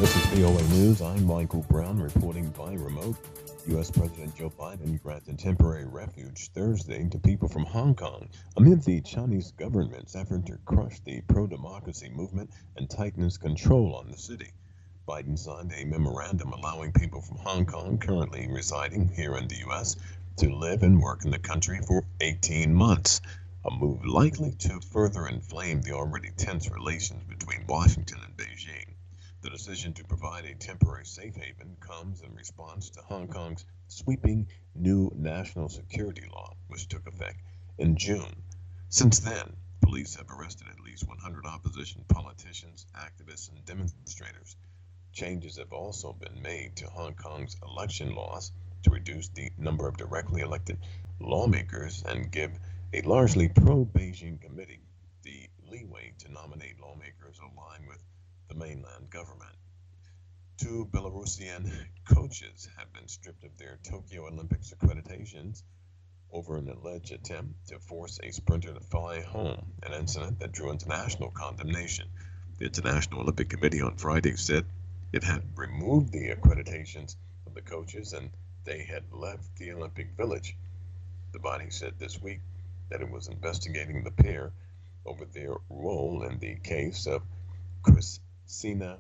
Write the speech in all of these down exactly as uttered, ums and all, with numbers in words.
This is V O A News. I'm Michael Brown reporting by remote. U S. President Joe Biden granted temporary refuge Thursday to people from Hong Kong amid the Chinese government's effort to crush the pro-democracy movement and tighten its control on the city. Biden signed a memorandum allowing people from Hong Kong currently residing here in the U S to live and work in the country for eighteen months, a move likely to further inflame the already tense relations between Washington and Beijing. The decision to provide a temporary safe haven comes in response to Hong Kong's sweeping new national security law, which took effect in June. Since then, police have arrested at least one hundred opposition politicians, activists, and demonstrators. Changes have also been made to Hong Kong's election laws to reduce the number of directly elected lawmakers and give a largely pro-Beijing committee the leeway to nominate lawmakers aligned with the mainland government. Two Belarusian coaches have been stripped of their Tokyo Olympics accreditations over an alleged attempt to force a sprinter to fly home, an incident that drew international condemnation. The International Olympic Committee on Friday said it had removed the accreditations of the coaches and they had left the Olympic Village. The body said this week that it was investigating the pair over their role in the case of Kristina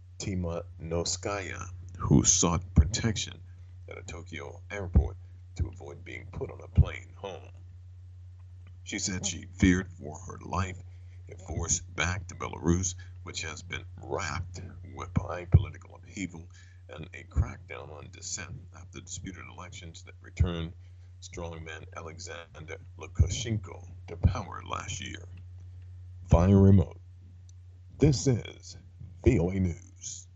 Timanovskaya, who sought protection at a Tokyo airport to avoid being put on a plane home. She said she feared for her life if forced back to Belarus, which has been racked with by political upheaval and a crackdown on dissent after disputed elections that returned strongman Alexander Lukashenko to power last year. Via remote, this is V O A News.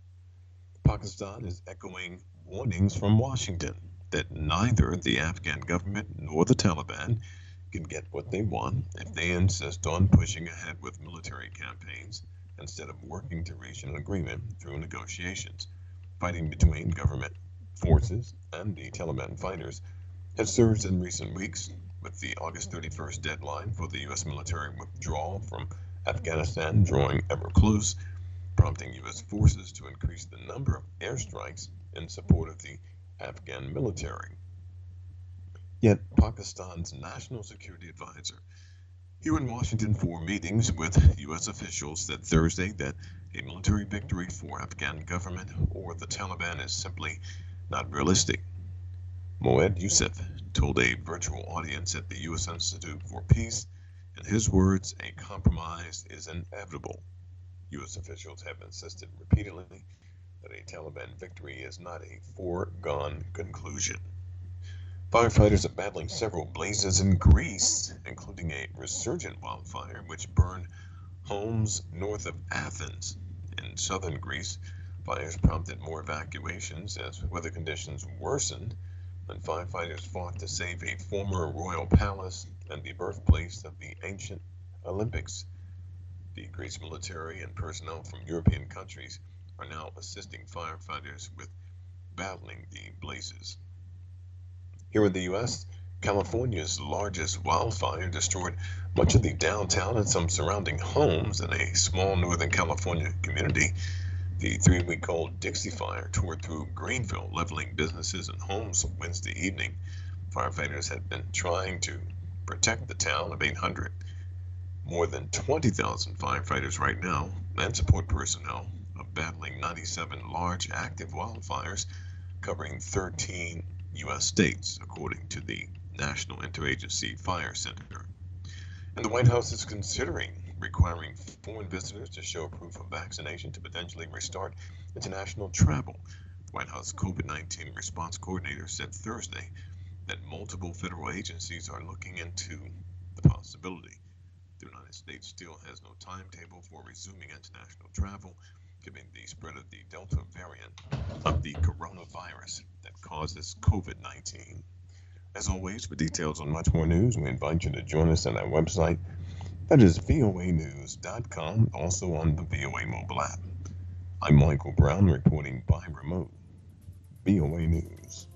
Pakistan is echoing warnings from Washington that neither the Afghan government nor the Taliban can get what they want if they insist on pushing ahead with military campaigns instead of working to reach an agreement through negotiations. Fighting between government forces and the Taliban fighters has surged in recent weeks, with the August thirty-first deadline for the U S military withdrawal from Afghanistan drawing ever close, prompting U S forces to increase the number of airstrikes in support of the Afghan military. Yet Pakistan's National Security Advisor here in Washington for meetings with U S officials said Thursday that a military victory for Afghan government or the Taliban is simply not realistic. Moed Yusuf told a virtual audience at the U S Institute for Peace, in his words, a compromise is inevitable. U S officials have insisted repeatedly that a Taliban victory is not a foregone conclusion. Firefighters are battling several blazes in Greece, including a resurgent wildfire which burned homes north of Athens. In southern Greece, fires prompted more evacuations as weather conditions worsened, and firefighters fought to save a former royal palace and the birthplace of the ancient Olympics. The Greece military and personnel from European countries are now assisting firefighters with battling the blazes. Here in the U S, California's largest wildfire destroyed much of the downtown and some surrounding homes in a small Northern California community. The three-week-old Dixie Fire tore through Greenville, leveling businesses and homes Wednesday evening. Firefighters had been trying to protect the town of eight hundred. More than twenty thousand firefighters right now and support personnel are battling ninety-seven large active wildfires covering thirteen U S states, according to the National Interagency Fire Center. And the White House is considering requiring foreign visitors to show proof of vaccination to potentially restart international travel. The White House COVID nineteen response coordinator said Thursday that multiple federal agencies are looking into the possibility. The United States still has no timetable for resuming international travel, given the spread of the Delta variant of the coronavirus that causes COVID nineteen. As always, for details on much more news, we invite you to join us on our website. That is V O A news dot com, also on the V O A mobile app. I'm Michael Brown reporting by remote. V O A News.